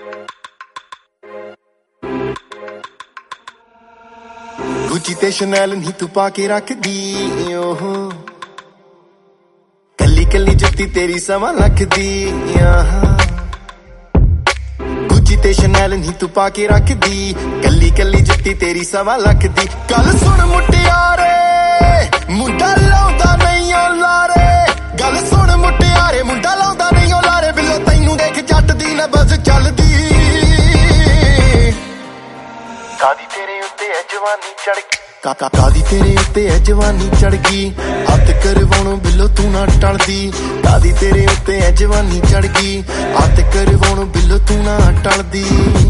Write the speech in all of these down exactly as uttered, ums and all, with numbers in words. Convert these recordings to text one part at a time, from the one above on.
Gucci ते Chanel नहीं तू पाके रख दी ओह कली कली जुत्ती तेरी सवा लख दी गुची ते शनैल नहीं तू पाके रख दी कली कली जुत्ती तेरी सवा लख दी गल सुन मुटियारे मुंडा लाउंदा नहीं ओ लारे गल सुन मुटियारे मुंडा लाउंदा नहीं ओ लारे बिल्लो तैनू देख जट दी ना बस चलदी कादी तेरे उत्ते है जवानी चढ़ काका कादी तेरे उत्ते है जवानी चढ़ गई हथ करवाणो बिल्लो तू ना टलदी कादी तेरे उत्ते है जवानी चढ़ गई हथ करवाणो बिल्लो तू ना टलदी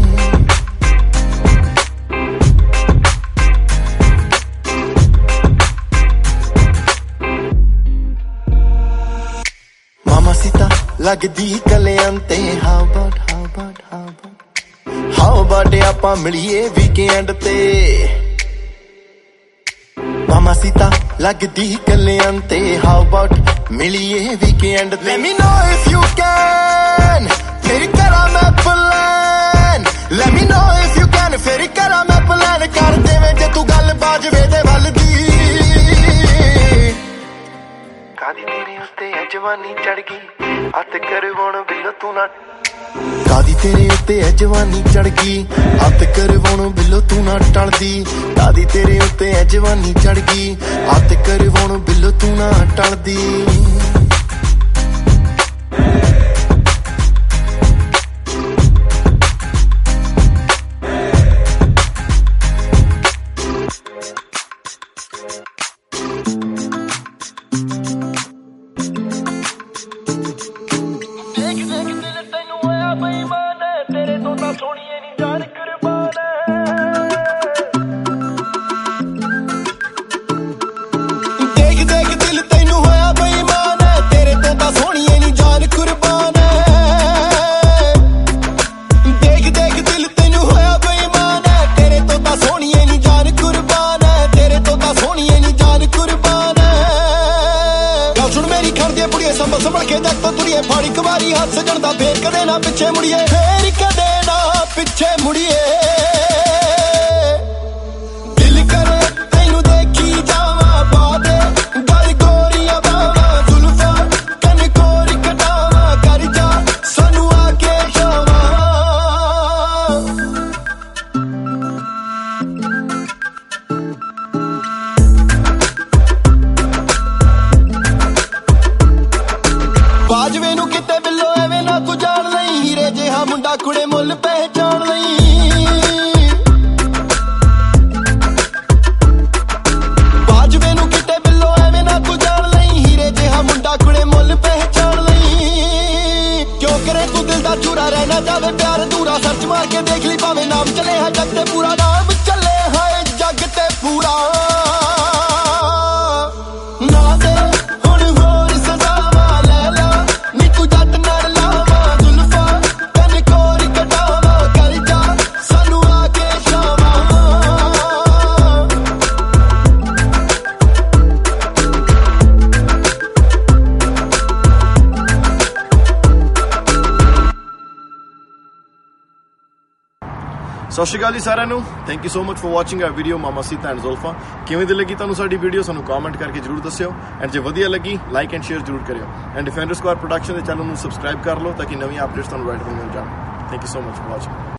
मामा सीता लगदी कलियांते how but how but how but how but आपां मिलिए वीकेंड ते मामा सीता लगदी कलियांते हाउ अबाउट मिलिए वीकेंड ते let me know if you can फिर करा मैं plan let me know if you can फिर करा मैं प्लान कर देवे जे तू गल बाजवे दे वल दी कादी तेरे उत्ते है जवानी चढ़ गई हथ करवाणो बिल्लो तू ना कादी तेरे उत्ते है जवानी चढ़ गई हथ करवाणो बिल्लो तू ना टलदी कादी तेरे उत्ते है जवानी चढ़ गई हथ करवाणो बिल्लो तू ना टलदी संभल के जग तो तुड़िए फाड़ी कवारी हाथ सजनदा फेर कदे ना पिछे मुड़िए फेर कदे ना पिछे मुड़िए दिल करे तैनू देखी जावा बादे गल गोरियां बावा जुल्फा कन कोरी कटावा कर जा सानू आके जावा बाजवे नू किते बिल्लो एवें ना तू जान लई हीरे जिहा मुंडा कुड़े मुल पहचान लई बाजवे नू किते बिल्लो एवें ना तू जान लई हीरे जिहा मुंडा कुड़े मुल पहचान लई क्यों करे तू दिल दा चूरा रहना जावे प्यार अधूरा सर्च मार के देख ली भावे नाम चले है जग ते पूरा नाम चले है जग ते पूरा ना दे हुण होर सजावा ले ला नी तू जट नाल लावा जुल्फा कन कोरी कटावा कर जा सानू आके जावा ਸਤਿ ਸ਼੍ਰੀ ਅਕਾਲ ਜੀ ਸਾਰਿਆਂ ਨੂੰ thank you so much for watching our video ਮਾਮਾ ਸੀਤਾ ਐਂਡ ਜ਼ੁਲਫਾ ਕਿਵੇਂ ਦੀ ਲੱਗੀ ਤੁਹਾਨੂੰ ਸਾਡੀ ਵੀਡੀਓ ਸਾਨੂੰ ਕਮੈਂਟ ਕਰਕੇ ਜਰੂਰ ਦੱਸਿਓ ਐਂਡ ਜੇ ਵਧੀਆ ਲੱਗੀ ਲਾਈਕ ਐਂਡ ਸ਼ੇਅਰ ਜਰੂਰ ਕਰਿਓ ਐਂਡ ਡਿਫੈਂਡਰ ਸਕੁਆਡ ਪ੍ਰੋਡਕਸ਼ਨ ਦੇ ਚੈਨਲ ਨੂੰ ਸਬਸਕ੍ਰਾਈਬ ਕਰ ਲਓ ਤਾਂ ਕਿ ਨਵੀਆਂ ਅਪਡੇਟਸ ਤੁਹਾਨੂੰ ਰਾਈਟ ਮਿਲ ਜਾਣ thank you so much for watching